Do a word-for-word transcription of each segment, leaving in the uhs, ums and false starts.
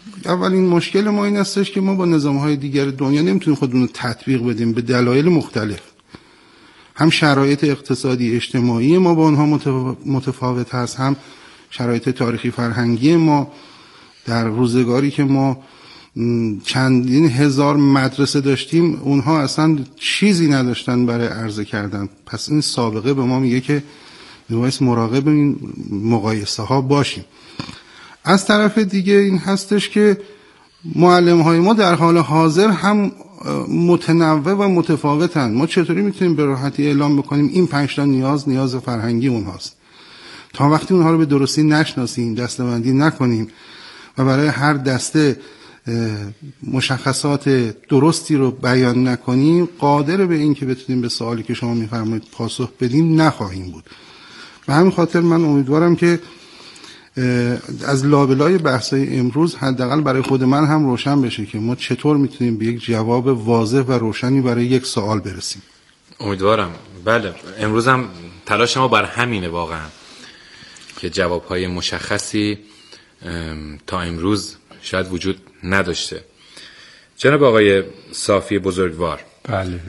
اولین مشکل ما این هستش که ما با نظام‌های دیگر دنیا نمیتونیم خودمون رو تطبیق بدیم به دلایل مختلف. هم شرایط اقتصادی اجتماعی ما با اونها متفاوت هست، هم شرایط تاریخی فرهنگی ما. در روزگاری که ما چندین هزار مدرسه داشتیم، اونها اصلا چیزی نداشتن برای عرضه کردن. پس این سابقه به ما میگه که باید مراقب این مقایسه ها باشیم. از طرف دیگه این هستش که معلم های ما در حال حاضر هم متنوع و متفاوتن. ما چطوری میتونیم به راحتی اعلام بکنیم این پنج تا نیاز نیاز فرهنگی اونهاست؟ تا وقتی اونها رو به درستی نشناسیم، دسته‌بندی نکنیم و برای هر دسته مشخصات درستی رو بیان نکنیم، قادر به این که بتونیم به سوالی که شما میفرمایید پاسخ بدیم نخواهیم بود. به همین خاطر من امیدوارم که از لابلای بحث‌های امروز حداقل برای خود من هم روشن بشه که ما چطور میتونیم به یک جواب واضح و روشنی برای یک سوال برسیم. امیدوارم. بله، امروز هم تلاش ما بر همینه واقعا که جواب‌های مشخصی تا امروز شاید وجود نداشته. جناب آقای صافی بزرگوار، بله.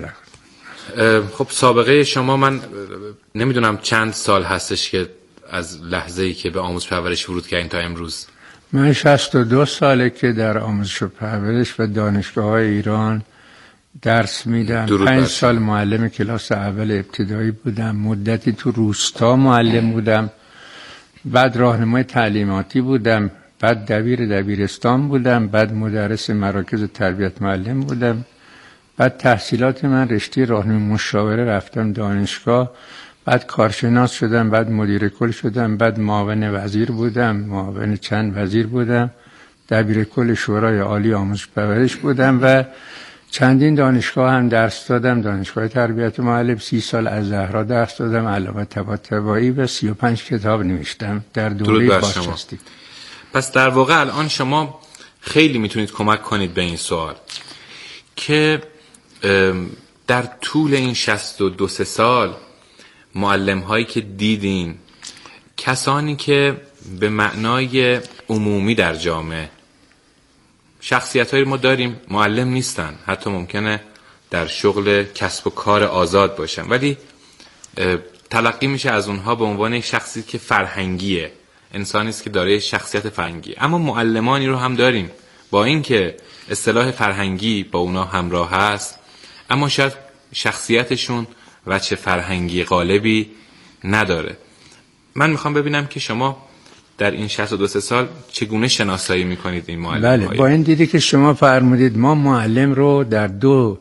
خب سابقه شما من نمیدونم چند سال هستش که از لحظه‌ای که به آموزش پرورش ورود کردین تا امروز؟ من شصت و دو ساله که در آموزش و پرورش و دانشگاه‌های ایران درس میدم. پنج سال معلم کلاس اول ابتدایی بودم، مدتی تو روستا معلم بودم، بعد راهنمای تعلیماتی بودم، بعد دبیر دبیرستان بودم، بعد مدرس مراکز تربیت معلم بودم، بعد تحصیلات من رشته راهنمایی مشاوره رفتم دانشگاه، بعد کارشناس شدم، بعد مدیر کل شدم، بعد معاون وزیر بودم، معاون چند وزیر بودم، دبیر کل شورای عالی آموزش پرورش بودم و چندین دانشگاه هم درس دادم. دانشگاه تربیت معلم سی سال از زهرا درس دادم، علامه طباطبایی و سی و پنج کتاب نوشتم در دوره بازنشستی. پس در واقع الان شما خیلی میتونید کمک کنید به این سوال که در طول این شصت و دو سال معلم هایی که دیدین، کسانی که به معنای عمومی در جامعه شخصیت هایی ما داریم معلم نیستن، حتی ممکنه در شغل کسب و کار آزاد باشن، ولی تلقی میشه از اونها به عنوان یک شخصی که فرهنگیه، انسانی است که دارای شخصیت فرهنگی. اما معلمانی رو هم داریم با اینکه اصطلاح فرهنگی با اونا همراه هست، اما شاید شخصیتشون وجه فرهنگی غالبی نداره. من میخوام ببینم که شما در این شصت و دو سال چگونه شناسایی میکنید این معلم؟ بله، با این دیدی که شما فرمودید ما معلم رو در دو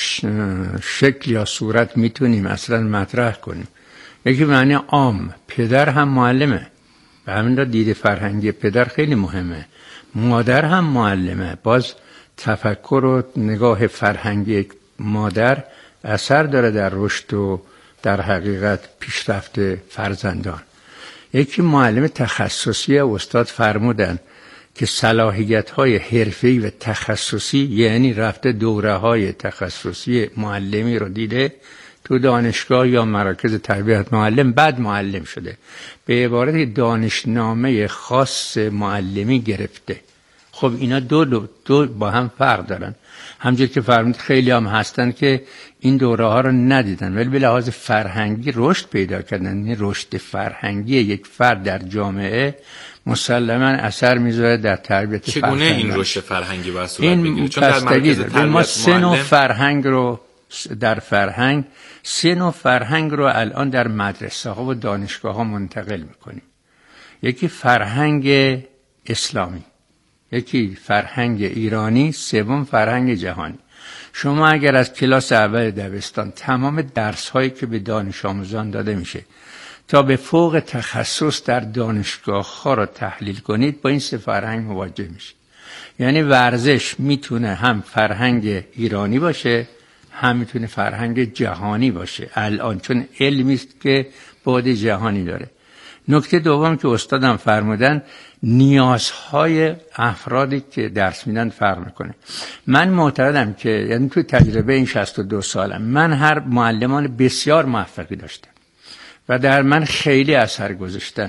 شکل یا صورت میتونیم اصلا مطرح کنیم. یکی معنی عام، پدر هم معلمه، به همین را دید فرهنگی پدر خیلی مهمه. مادر هم معلمه، باز تفکر و نگاه فرهنگی مادر اثر داره در رشد و در حقیقت پیشرفت فرزندان. یکی معلم تخصصی، استاد فرمودن که صلاحیت‌های حرفه‌ای و تخصصی، یعنی رفته دوره‌های تخصصی معلمی رو دیده تو دانشگاه یا مراکز تربیت معلم، بعد معلم شده، به عبارت دانشنامه خاص معلمی گرفته. خب اینا دو, دو, دو با هم فرق دارن. همونجور که فرمود خیلی هم هستن که این دوره ها رو ندیدن ولی به لحاظ فرهنگی رشد پیدا کردن. این رشد فرهنگی یک فرد در جامعه مسلما اثر میذاره در تربیت فرهنگی. چگونه این رشد فرهنگی باید صورت بگیره؟ چون در مراکز تربیت ما سه نوع فرهنگ رو در فرهنگ سه نوع فرهنگ رو الان در مدرسه ها و دانشگاه ها منتقل میکنیم. یکی فرهنگ اسلامی، یکی فرهنگ ایرانی، سوم فرهنگ جهانی. شما اگر از کلاس اول دبستان تمام درس هایی که به دانش آموزان داده میشه تا به فوق تخصص در دانشگاه ها را تحلیل کنید، با این سه فرهنگ مواجه میشه. یعنی ورزش میتونه هم فرهنگ ایرانی باشه، هم میتونه فرهنگ جهانی باشه الان، چون علمی است که بعد جهانی داره. نکته دوم که استادم فرمودن، نیازهای افرادی که درس میدن فرق میکنه. من معتقدم که یعنی تو تجربه این شصت و دو سالم من هر معلمان بسیار موفقی داشتم و در من خیلی اثر گذاشتن.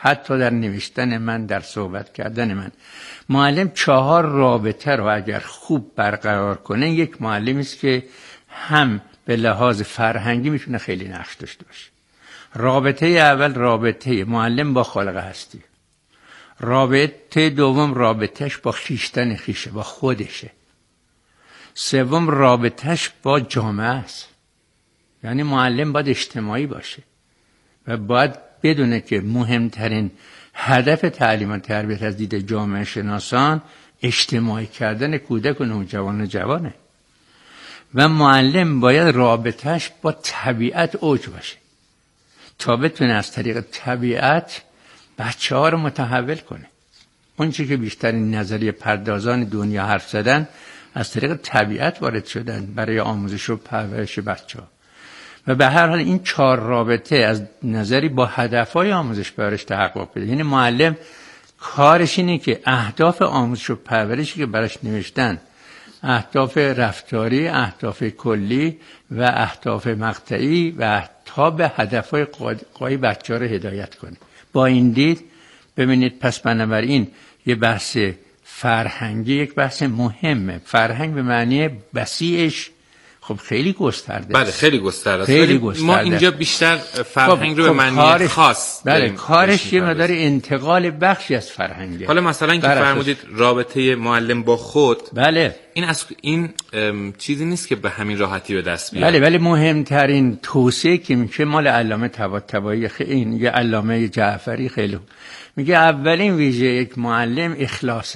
حتی در نوشتن من، در صحبت کردن من. معلم چهار رابطه رو اگر خوب برقرار کنه، یک معلمی است که هم به لحاظ فرهنگی میتونه خیلی نقش داشته باشه. رابطه اول رابطه معلم با خالق هستی. رابطه دوم رابطهش با خیشتن خیشه، با خودشه. سوم رابطهش با جامعه است. یعنی معلم باید اجتماعی باشه و باید بدونه که مهمترین هدف تعلیم و تربیت از دید جامعه شناسان اجتماعی کردن کودک و نوجوان و جوانه. و معلم باید رابطهش با طبیعت اوج باشه تا بتونه از طریق طبیعت بچه ها رو متحول کنه. اون چی که بیشترین نظریه پردازان دنیا حرف زدن از طریق طبیعت وارد شدن برای آموزش و پرورش بچه ها. و به هر حال این چهار رابطه از نظری با هدفهای آموزش پرورش تحقق پیدا. یعنی معلم کارش اینه که اهداف آموزش و پرورشی که براش نوشتن، اهداف رفتاری، اهداف کلی و اهداف مقطعی و تا به هدفهای قای بچه ها رو هدایت کنه. با این دید ببینید پس بنابراین یه بحث فرهنگی یک بحث مهمه. فرهنگ به معنی وسیعش خب خیلی گسترده. بله خیلی گسترده. خیلی گسترده. ما اینجا بیشتر فرهنگ خب رو به معنی کارش خاص. بله کارش یه مقدار انتقال بخشی از فرهنگه. حالا مثلا اینکه فرمودید رابطه معلم با خود، بله این از این چیزی نیست که به همین راحتی به دست بیاد. بله ولی مهمترین توصیه که میشه مال علامه طباطبایی، این یه علامه جعفری خیلی میگه اولین ویژه یک معلم اخلاصه.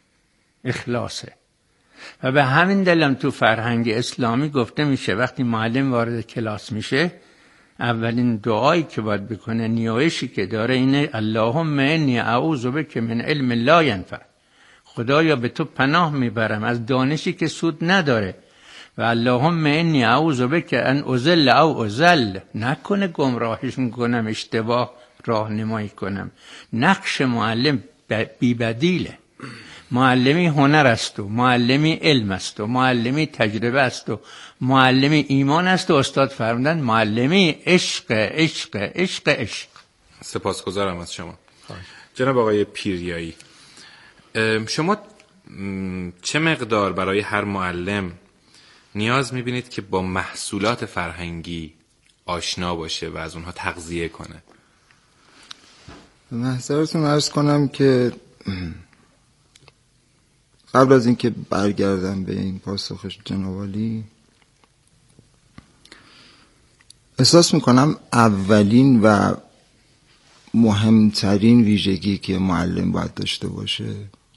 اخلاصه. و به همین دلم تو فرهنگ اسلامی گفته میشه وقتی معلم وارد کلاس میشه اولین دعایی که باید بکنه، نیایشی که داره اینه اللهم انی اعوذ بک من علم لا ینفع. خدایا به تو پناه میبرم از دانشی که سود نداره. و اللهم انی اعوذ بک ان اضل او اضل، نکنه گمراهش میکنم، اشتباه راهنمایی کنم. نقش معلم بی بدیله. معلمی هنر است و معلمی علم است و معلمی تجربه است و معلمی ایمان است و استاد فرمودن معلمی عشق عشق عشق عشق. سپاسگزارم از شما. جناب آقای پیریایی، شما چه مقدار برای هر معلم نیاز میبینید که با محصولات فرهنگی آشنا باشه و از اونها تغذیه کنه؟ محضرتون عرض کنم که قبل از اینکه برگردم به این پاسخ جناب عالی، احساس میکنم اولین و مهمترین ویژگی که معلم باید داشته باشه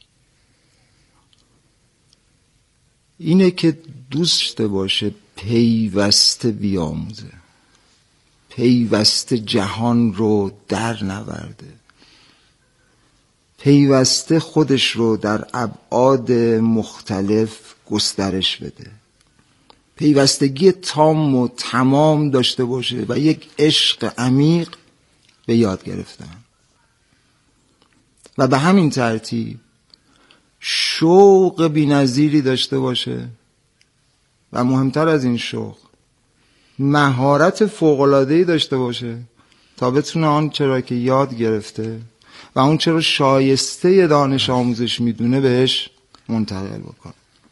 اینه که دوست باشه پیوسته بیاموزه، پیوسته جهان رو در نورده، پیوسته خودش رو در ابعاد مختلف گسترش بده، پیوستگی تام و تمام داشته باشه و یک عشق عمیق به یاد گرفتن و به همین ترتیب شوق بی‌نظیری داشته باشه و مهمتر از این شوق مهارت فوق‌العاده‌ای داشته باشه تا بتونه آن چرا که یاد گرفته و اون چرا شایسته دانش آموزش میدونه بهش منتقل بکنه.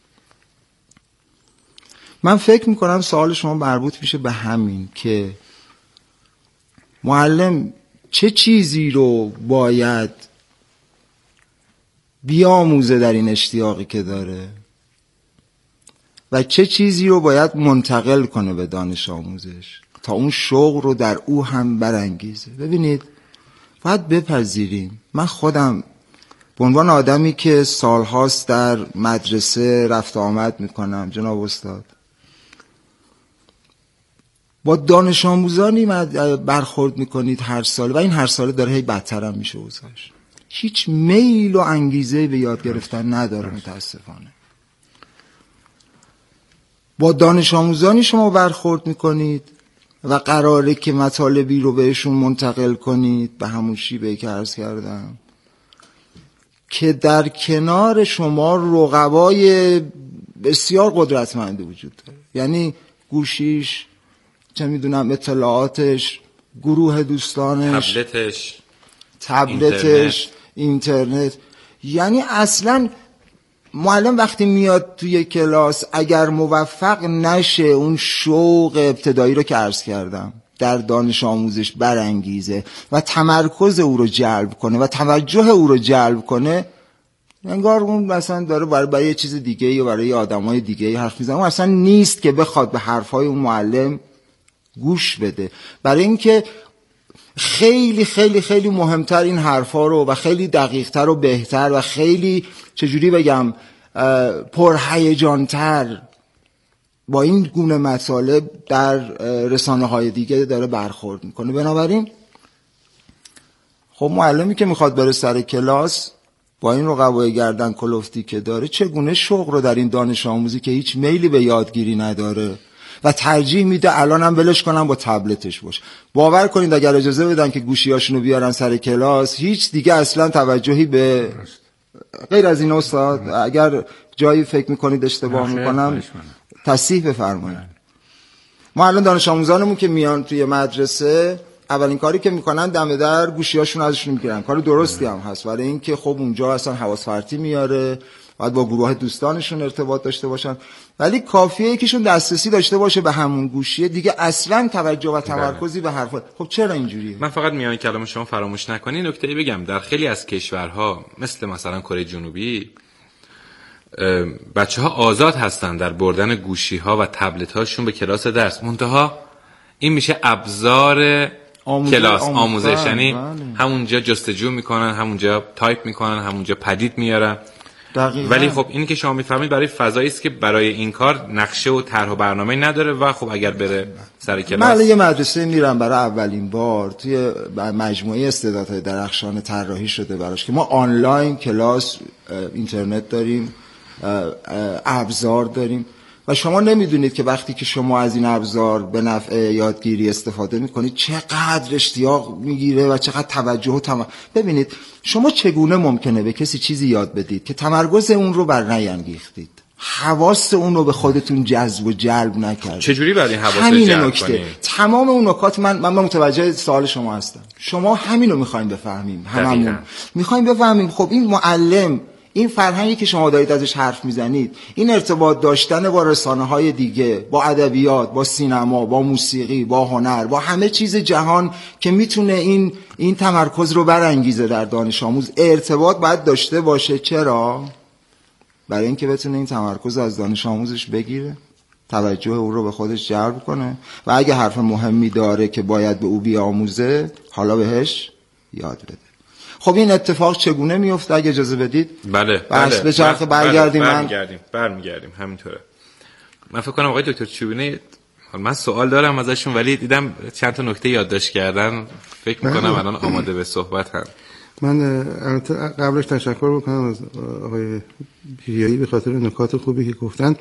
من فکر میکنم سوال شما مربوط میشه به همین که معلم چه چیزی رو باید بیاموزه در این اشتیاقی که داره و چه چیزی رو باید منتقل کنه به دانش آموزش تا اون شوق رو در او هم برانگیزه. ببینید باید بپذیریم، من خودم به عنوان آدمی که سالهاست در مدرسه رفت آمد میکنم جناب استاد، با دانش آموزانی برخورد میکنید هر سال و این هر ساله داره هی بدتر هم میشه اوضاعش، هیچ میل و انگیزه به یاد گرفتن نداره متاسفانه. با دانش آموزانی شما برخورد میکنید و قراره که مطالبی رو بهشون منتقل کنید به همون شیوهی که عرض کردم که در کنار شما رقبای بسیار قدرتمند وجود داره، یعنی گوشیش، چه میدونم اطلاعاتش، گروه دوستانش، تبلتش تبلتش، اینترنت. اینترنت یعنی اصلا معلم وقتی میاد توی کلاس اگر موفق نشه اون شوق ابتدایی رو که عرض کردم در دانش آموزش برانگیزه و تمرکز او رو جلب کنه و توجه او رو جلب کنه، انگار اون مثلا داره برای, برای یه چیز دیگه یا برای آدمای دیگه حرف میزنه. اون اصلا نیست که بخواد به حرفای اون معلم گوش بده. برای اینکه خیلی خیلی خیلی مهمتر این حرفا رو و خیلی دقیقتر و بهتر و خیلی چجوری بگم پرهیجانتر با این گونه مسائل در رسانه های دیگه داره برخورد میکنه. بنابراین خب معلمی که میخواد بره سر کلاس با این رقبای گردن کلفتی که داره، چگونه شوق رو در این دانش آموزی که هیچ میلی به یادگیری نداره و ترجیح میده الانم ولش کنم با تبلتش باشه. باور کنید اگر اجازه بدن که گوشیاشونو بیارن سر کلاس، هیچ دیگه اصلا توجهی به غیر از این استاد اگر جایی فکر میکنید اشتباه میکنم تصحیح بفرمایید. ما الان دانش آموزانمون که میان توی مدرسه اولین کاری که میکنن دم در گوشیاشون ازشون میگیرن. کار درستی هم هست، برای اینکه خب اونجا اصلا حواس پرتی میاره، باید با گروه دوستانشون ارتباط داشته باشن، ولی کافیه یکیشون دسترسی داشته باشه به همون گوشیه دیگه اصلا توجه و تمرکزی به حرف. خب چرا اینجوریه؟ من فقط میان کلام شما فراموش نکنین نکته‌ای بگم. در خیلی از کشورها مثل مثلا کره جنوبی بچه‌ها آزاد هستن در بردن گوشی‌ها و تبلت‌هاشون به کلاس درس، منتها این میشه ابزار آموزه، کلاس آموزش، یعنی همونجا جستجو میکنن، همونجا تایپ میکنن، همونجا پدید میارن. دقیقاً. ولی خب اینی که شما میفهمید برای فضایی است که برای این کار نقشه و طرح و برنامه نداره و خب اگر بره سر کلاس. من یه مدرسه میرم برای اولین بار توی مجموعه استعدادهای درخشان طراحی شده براش که ما آنلاین کلاس، اینترنت داریم، ابزار داریم و شما نمیدونید که وقتی که شما از این ابزار به نفع یادگیری استفاده میکنید چقدر اشتیاق میگیره و چقدر توجه و تم... ببینید شما چگونه ممکنه به کسی چیزی یاد بدید که تمرکز اون رو بر نینگیختید، حواس اون رو به خودتون جذب و جلب نکردید. چجوری برای حواس جلب کنید؟ تمام اون نکات من من متوجه سوال شما هستم. شما همینو میخوایم بفهمیم، هممون میخوایم بفهمیم. خب این معلم، این فرهنگی که شما دارید ازش حرف میزنید، این ارتباط داشتن با رسانه‌های دیگه، با ادبیات، با سینما، با موسیقی، با هنر، با همه چیز جهان که میتونه این این تمرکز رو برانگیزه در دانش آموز، ارتباط باید داشته باشه. چرا؟ برای اینکه بتونه این تمرکز از دانش آموزش بگیره، توجه او رو به خودش جلب کنه و اگه حرف مهمی داره که باید به او بیاموزه، حالا بهش یاد بده. خب این اتفاق چگونه میفته اگه اجازه بدید؟ بله بله به چرخ برگردیم. بله. من برمیگردیم برمیگردیم همینطوره. من فکر کنم آقای دکتر چوبینی، من سوال دارم ازشون ولی دیدم چند تا نکته یادداشت کردن، فکر میکنم الان آماده به صحبت هم. من قبلش تشکر بکنم از آقای بیریایی به خاطر نکات خوبی که گفتن.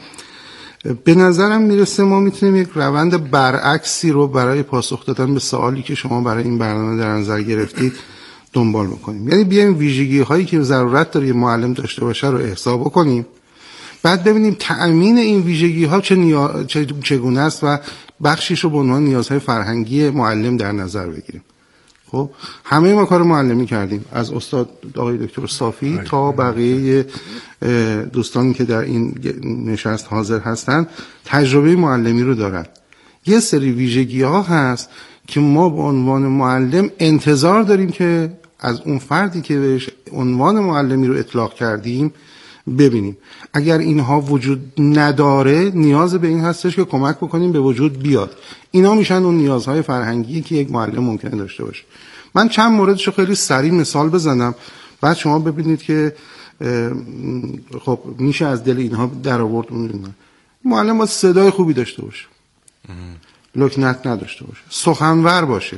به نظرم میرسه ما میتونیم یک روند برعکسی رو برای پاسخ دادن به سوالی که شما برای این برنامه در نظر گرفتید دنبال بکنیم. یعنی بیایم ویژگی هایی که ضرورت داره یه معلم داشته باشه رو احسا بکنیم، بعد ببینیم تأمین این ویژگی ها چه نیا... چه... چگونه است و بخشیش رو به عنوان نیازهای فرهنگی معلم در نظر بگیریم. خب همه ما کار معلمی کردیم، از استاد آقای دکتر صافی تا بقیه دوستانی که در این نشست حاضر هستند تجربه معلمی رو دارن. یه سری ویژگی ها هست که ما به عنوان معلم انتظار داریم که از اون فردی که بهش عنوان معلمی رو اطلاق کردیم ببینیم. اگر اینها وجود نداره نیاز به این هستش که کمک بکنیم به وجود بیاد. اینا میشن اون نیازهای فرهنگی که یک معلم ممکنه داشته باشه. من چند موردشو خیلی سریع مثال بزنم، بعد شما ببینید که خب میشه از دل اینها در آورد. معلم باید صدای خوبی داشته باشه، لکنت نداشته باشه، سخنور باشه،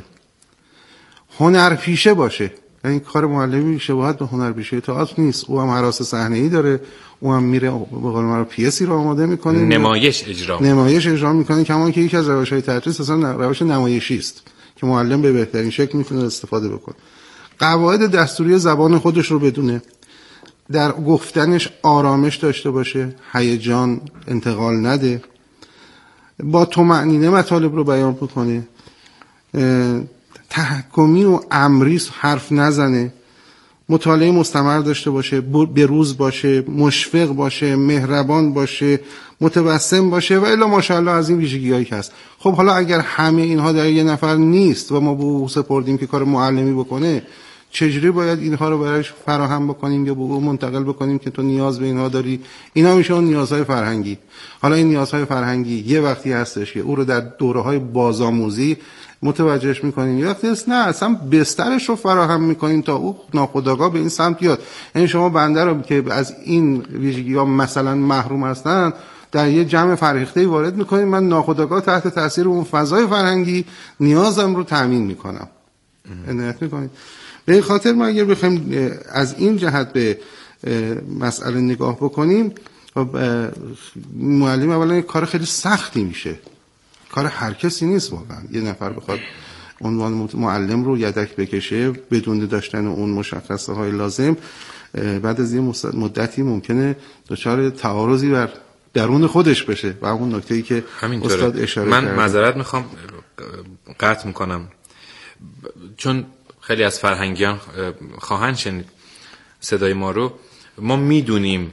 هنرپیشه باشه. این کار معلمی شباهت به هنرپیشه تئاتر نیست، او هم هراس صحنه‌ای داره، او هم میره به قول من پیسی رو آماده میکنه، نمایش اجرا نمایش اجرا میکنه، کما که یکی از روش‌های تدریس اصلا روش نمایشی است که معلم به بهترین شکل میتونه استفاده بکنه. قواعد دستوری زبان خودش رو بدونه، در گفتنش آرامش داشته باشه، هیجان انتقال نده، با طمأنینه مطالب رو بیان بکنه، تحکمی و امری حرف نزنه، مطالعه مستمر داشته باشه، به روز باشه، مشفق باشه، مهربان باشه، متبسم باشه و الا ماشاءالله از این ویژگی‌هایی که هست. خب حالا اگر همه اینها در یه نفر نیست و ما به او سپردیم که کار معلمی بکنه، چجوری باید اینها رو برایش فراهم بکنیم یا به او منتقل بکنیم که تو نیاز به اینها داری؟ اینا میشه اون نیازهای فرهنگی. حالا این نیازهای فرهنگی یه وقتی هستش که او رو در دوره‌های بازآموزی متوجهش میکنیم، یه وقتی هست نه اصلا بسترش رو فراهم میکنیم تا او ناخودآگاه به این سمت بیاد. یعنی شما بنده رو که از این ویژگی‌ها مثلا محروم هستن در یه جمع فرهیخته‌ای وارد میکنیم، من ناخودآگاه تحت تاثیر اون فضای فرهنگی نیازم رو تامین میکنم. عنایت میکنید. به این خاطر ما اگر بخوایم از این جهت به مسئله نگاه بکنیم، معلم اولا کار خیلی سختی میشه، کار هر کسی نیست واقعا. یه نفر بخواد عنوان معلم رو یدک بکشه بدون داشتن اون مشخصه های لازم، بعد از یه مدتی ممکنه دچار تعارضی بر درون خودش بشه و اون نکته‌ای که استاد اشاره من کرده. من معذرت میخوام قطع میکنم، چون خیلی از فرهنگیان خواهند شنید صدای ما رو. ما میدونیم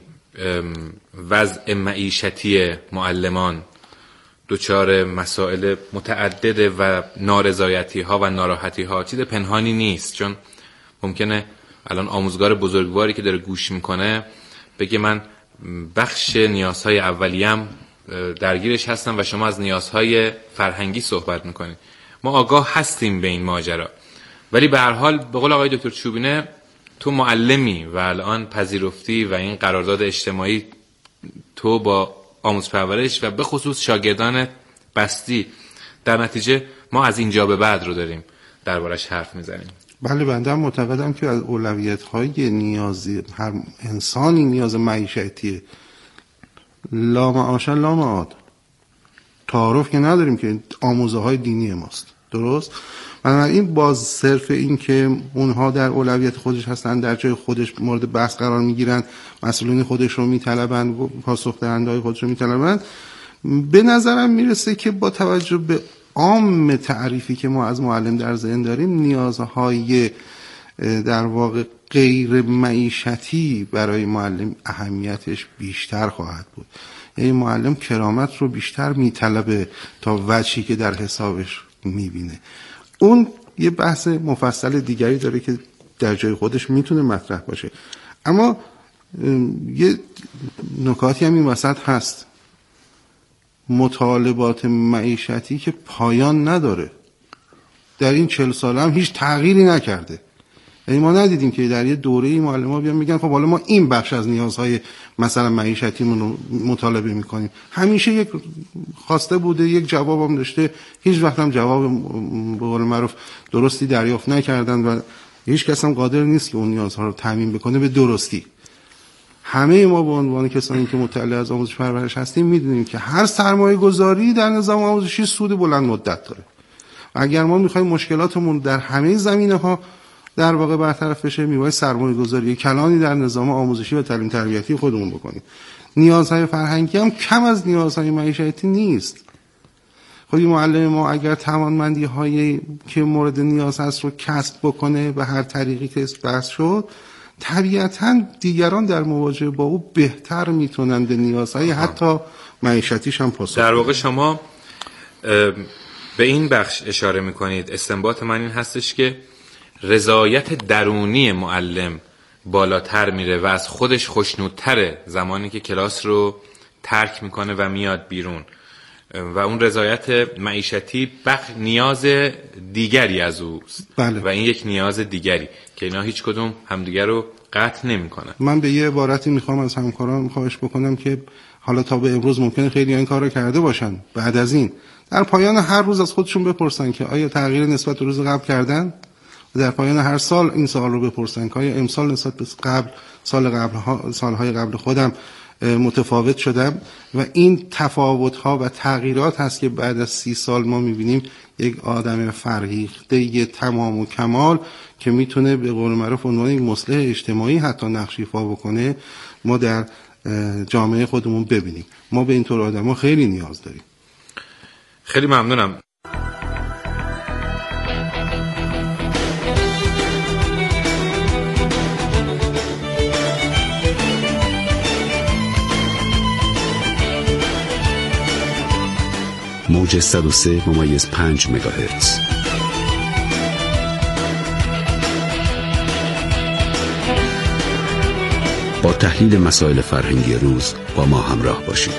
وضع معیشتی معلمان دچار مسائل متعدده و نارضایتی ها و ناراحتی ها چیز پنهانی نیست، چون ممکنه الان آموزگار بزرگواری که داره گوش میکنه بگه من بخش نیازهای اولیم درگیرش هستم و شما از نیازهای فرهنگی صحبت میکنید. ما آگاه هستیم به این ماجرا، ولی به هر حال به قول آقای دکتر چوبینه تو معلمی و الان پذیرفتی و این قرارداد اجتماعی تو با آموزش پرورش و به خصوص شاگردان بستی، در نتیجه ما از اینجا به بعد رو داریم دربارش حرف میزنیم. بله بنده هم معتقدم که از اولویت‌های نیازی هر انسانی نیاز معیشتیه. لا معاش لا معاد. تعارف که نداریم که آموزه های دینی ماست، درست؟ بنابراین باز صرف این که اونها در اولویت خودش هستن، در جای خودش مورد بحث قرار میگیرن، مسئولین خودش رو میطلبن، پاسخ دهنده‌های خودش رو میطلبن، به نظرم میرسه که با توجه به عام تعریفی که ما از معلم در ذهن داریم، نیازهای در واقع غیر معیشتی برای معلم اهمیتش بیشتر خواهد بود. یعنی معلم کرامت رو بیشتر میطلبه تا وجهی که در حسابش میبینه. اون یه بحث مفصل دیگری داره که در جای خودش میتونه مطرح باشه، اما یه نکاتی هم این وسط هست. مطالبات معیشتی که پایان نداره، در این چهل سال هم هیچ تغییری نکرده. یعنی ما ندیدیم که در یه دوره‌ای معلم‌ها بیان میگن خب حالا ما این بخش از نیازهای مثلا معیشتیمون رو مطالبه میکنیم. همیشه یک خواسته بوده، یک جواب هم داشته، هیچ وقت هم جواب به قول معروف درستی دریافت نکردن و هیچ کس هم قادر نیست که اون نیازها رو تامین بکنه به درستی. همه ما به عنوان کسانی که مطلع از آموزش پرورش هستیم میدونیم که هر سرمایه گذاری در نظام آموزشی سود بلند مدت داره. اگر ما میخوایم مشکلاتمون در همه زمینه‌ها در واقع برطرف بشه، میباید سرمایه گذاری کلانی در نظام آموزشی و تعلیم تربیتی خودمون بکنیم. نیازهای فرهنگی هم کم از نیازهای معیشتی نیست. خب این معلم ما اگر توانمندی هایی که مورد نیاز هست رو کسب بکنه به هر طریقی که بحث شد، طبیعتاً دیگران در مواجهه با او بهتر میتونن به نیازهای حتی معیشتیش هم پاسخ بدن. در واقع شما به این بخش اشاره میکنید. استنباط من این هستش که رضایت درونی معلم بالاتر میره و از خودش خوشنودتره زمانی که کلاس رو ترک میکنه و میاد بیرون، و اون رضایت معیشتی بخش نیاز دیگری از اوست. بله. و این یک نیاز دیگری که اینا هیچ کدوم همدیگر رو قطع نمیکنن. من به یه عبارتی میخوام از همکاران خواهش بکنم که حالا تا به امروز ممکنه خیلی این کار رو کرده باشن، بعد از این در پایان هر روز از خودشون بپرسن که آیا تغییر نسبت به روز قبل کردن؟ در پایان هر سال این سوال رو بپرسن که آیا امسال نسبت به قبل سال قبل ها سالهای قبل خودم متفاوت شدم؟ و این تفاوت ها و تغییرات هست که بعد از سی سال ما میبینیم یک آدم فرهیخته یه تمام و کمال که میتونه به قول معروف عنوان یک مصلح اجتماعی حتی نقش ایفا بکنه ما در جامعه خودمون ببینیم. ما به اینطور آدما خیلی نیاز داریم. خیلی ممنونم. موج صد و سه ممیز پنج مگاهرتز. با تحلیل مسائل فرهنگی روز با ما همراه باشید.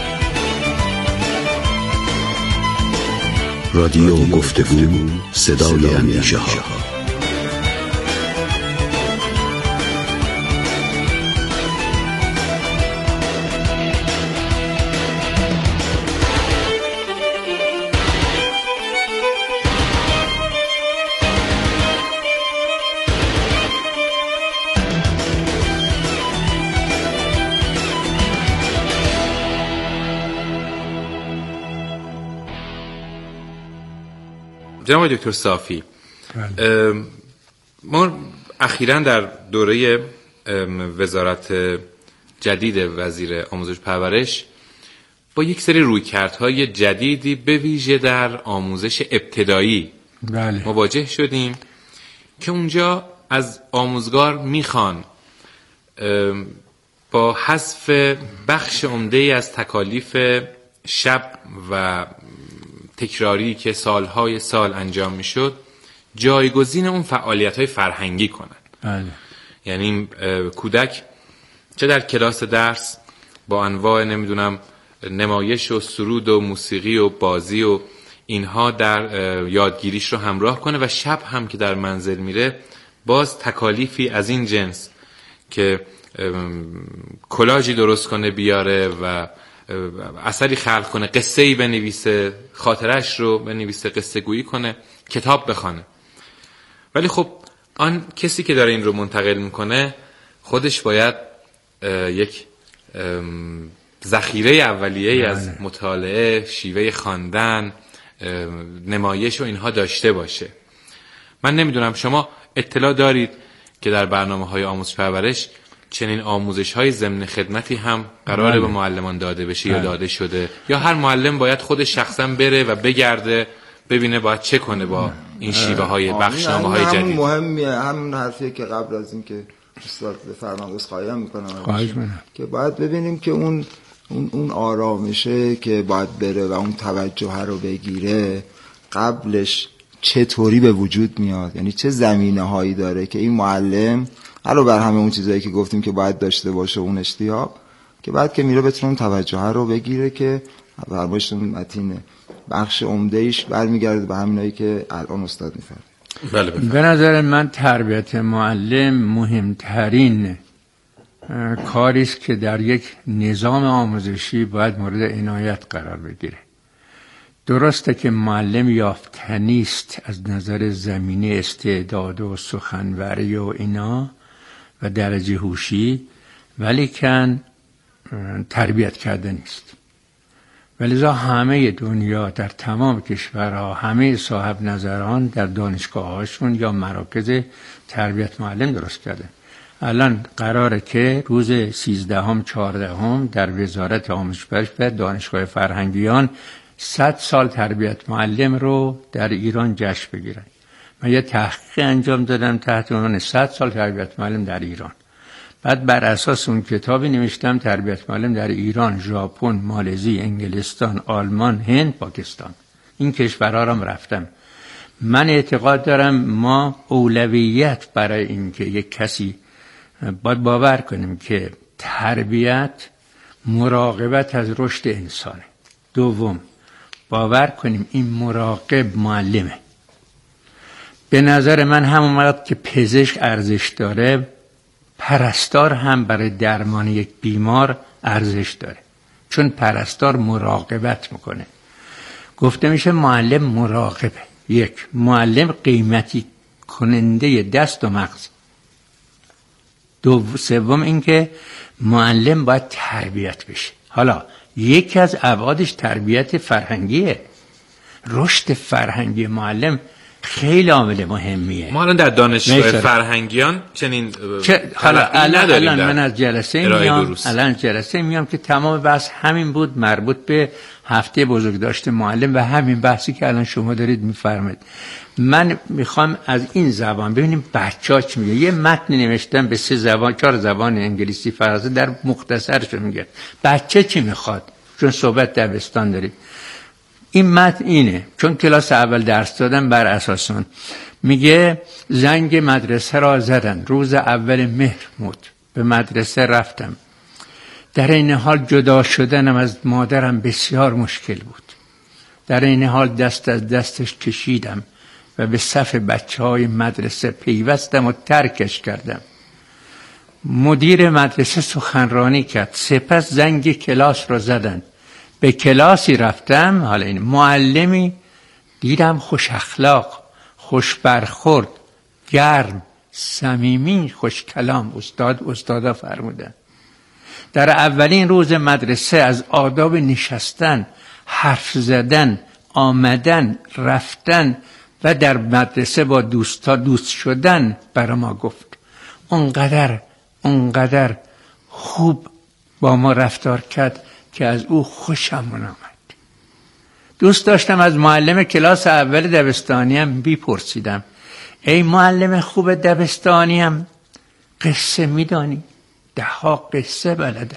رادیو گفتگو، صدای اندیشه ها. جناب دکتر صافی، ما اخیراً در دوره وزارت جدید وزیر آموزش پرورش با یک سری رویکردهای جدیدی به ویژه در آموزش ابتدایی بله. مواجه شدیم که اونجا از آموزگار میخوان با حذف بخش عمده‌ای از تکالیف شب و تکراری که سالهای سال انجام میشد جایگزین اون فعالیت‌های فرهنگی کنن. بله. یعنی کودک چه در کلاس درس با انواع نمیدونم نمایش و سرود و موسیقی و بازی و اینها در یادگیریش رو همراه کنه و شب هم که در منزل میره باز تکالیفی از این جنس که کلاژی درست کنه بیاره و اثری خلق کنه، قصه‌ای بنویسه، خاطرش رو بنویسه، قصه گویی کنه، کتاب بخونه. ولی خب آن کسی که داره این رو منتقل میکنه خودش باید یک ذخیره اولیه‌ای از مطالعه، شیوه خواندن، نمایش و اینها داشته باشه. من نمیدونم شما اطلاع دارید که در برنامه‌های آموزش پرورش چنین آموزش‌های ضمن خدمتی هم قراره به معلمان داده بشه یا داده شده، یا هر معلم باید خودش شخصا بره و بگرده ببینه باید چه کنه با این شیوه‌های بخشنامه‌های جدید؟ همون مهمیه، همون حرفیه که قبل از این که استاد بفرمایید عذرخواهی می‌کنم که باید ببینیم که اون اون اون آرامشه که باید بره و اون توجه رو بگیره قبلش چطوری به وجود میاد، یعنی چه زمینه‌هایی داره که این معلم علاوه بر همه اون چیزایی که گفتیم که باید داشته باشه، اون اشتیاق که بعد که میره بتونه توجه رو بگیره که فرمایش متین بخش عمده ایش برمیگرده به همینایی که الان استاد میفرمایند. بله. به نظر من تربیت معلم مهمترین کاری است که در یک نظام آموزشی باید مورد عنایت قرار بگیره. درسته که معلم یافتنی است از نظر زمینه استعداد و سخنوری و اینا و درجه هوشی، ولی کن تربیت کرده نیست. ولذا همه دنیا در تمام کشورها همه صاحب نظران در دانشگاه‌هاشون یا مراکز تربیت معلم درست کرده. الان قراره که روز سیزدهم چهاردهم در وزارت آموزش پرورش و دانشگاه فرهنگیان صد سال تربیت معلم رو در ایران جشن بگیرن. من یه تحقیق انجام دادم تحت عنوان صد سال تربیت معلم در ایران. بعد بر اساس اون کتابی نوشتم تربیت معلم در ایران، ژاپن، مالزی، انگلستان، آلمان، هند، پاکستان. این کشورها رو رفتم. من اعتقاد دارم ما اولویت برای این که یک کسی باید باور کنیم که تربیت مراقبت از رشد انسانه. دوم باور کنیم این مراقب معلمه. به نظر من همون وقت که پزشک ارزش داره، پرستار هم برای درمان یک بیمار ارزش داره، چون پرستار مراقبت میکنه. گفته میشه معلم مراقبه. یک، معلم قیمتی کننده دست و مغز. دو، سوم این که معلم باید تربیت بشه. حالا یکی از ابعادش تربیت فرهنگیه. رشد فرهنگی معلم خیلی عامل مهمیه. ما الان در دانشگاه فرهنگیان چنین حالا الان, الان من از جلسه میام الان جلسه میام که تمام بحث همین بود، مربوط به هفته بزرگداشت معلم و همین بحثی که الان شما دارید میفرمایید. من میخوام از این زبان ببینیم بچه‌ها چی میگه. یه متن نوشتم به سه زبان، چهار زبان انگلیسی، فرانسه، در مختصرش میگه بچه چی میخواد، چون صحبت دبستان داریم. این متن اینه، چون کلاس اول درس دادم بر اساسون. میگه زنگ مدرسه را زدن، روز اول مهر بود، به مدرسه رفتم. در این حال جدا شدنم از مادرم بسیار مشکل بود. در این حال دست از دستش کشیدم و به صف بچه های مدرسه پیوستم و ترکش کردم. مدیر مدرسه سخنرانی کرد، سپس زنگ کلاس را زدن. به کلاسی رفتم، حالا این معلمی دیدم خوش اخلاق، خوش برخورد، گرم، صمیمی، خوش کلام. استاد استادا فرمودن. در اولین روز مدرسه از آداب نشستن، حرف زدن، آمدن، رفتن و در مدرسه با دوستا دوست شدن برای ما گفت. اونقدر اونقدر خوب با ما رفتار کرد که از او خوشمون آمد. دوست داشتم از معلم کلاس اول دبستانیم بیپرسیدم، ای معلم خوب دبستانیم، قصه میدانی؟ ده ها قصه بلدم.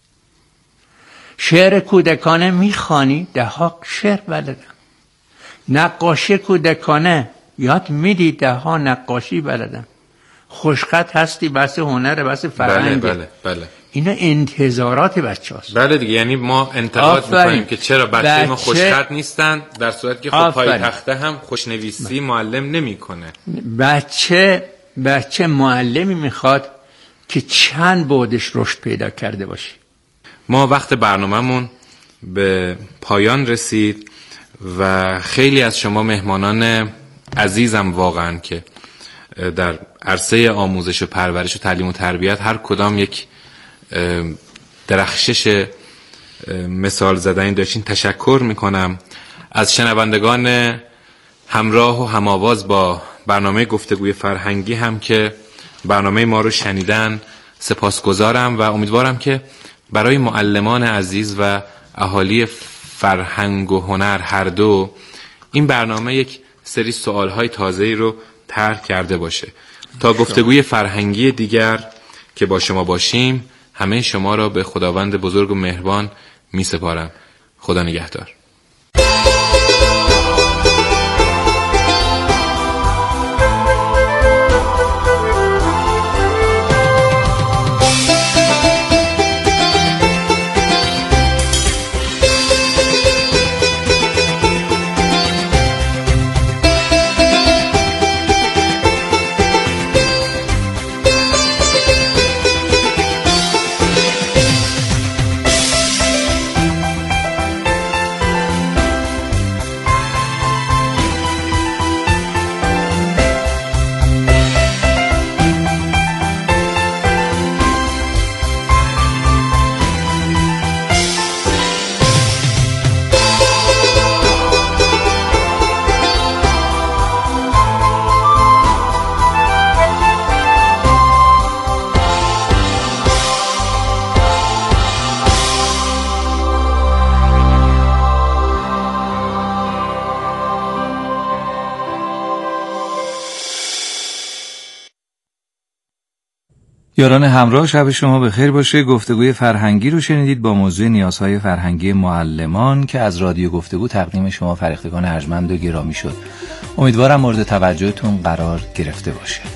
شعر کودکانه میخوانی؟ ده ها شعر بلدم. نقاشی کودکانه یاد میدی؟ ده ها نقاشی بلدم. خوشخط هستی؟ بس هنر، بس فرهنگ. بله بله بله. اینا انتظارات بچه هست. بله دیگه، یعنی ما انتقاد میکنیم که چرا بچه, بچه ما خوشخط نیستن، در صورتی که خب پای تخته هم خوشنویسی معلم نمیکنه. بچه بچه معلمی میخواد که چند بعدش رشد پیدا کرده باشه. ما وقت برنامه‌مون به پایان رسید و خیلی از شما مهمانان عزیزم واقعا که در عرصه آموزش و پرورش و تعلیم و تربیت هر کدام یک درخشش مثال زدنی داشتین، تشکر میکنم. از شنوندگان همراه و هماواز با برنامه گفتگوی فرهنگی هم که برنامه ما رو شنیدن سپاسگزارم و امیدوارم که برای معلمان عزیز و اهالی فرهنگ و هنر هر دو این برنامه یک سری سوالهای تازه‌ای رو طرح کرده باشه. تا گفتگوی فرهنگی دیگر که با شما باشیم، همه شما را به خداوند بزرگ و مهربان می سپارم. خدا نگهدار. یاران همراه، شب شما بخیر باشه. گفتگوی فرهنگی رو شنیدید با موضوع نیازهای فرهنگی معلمان که از رادیو گفتگو تقدیم شما فرهیختگان ارجمند و گرامی شد. امیدوارم مورد توجهتون قرار گرفته باشه.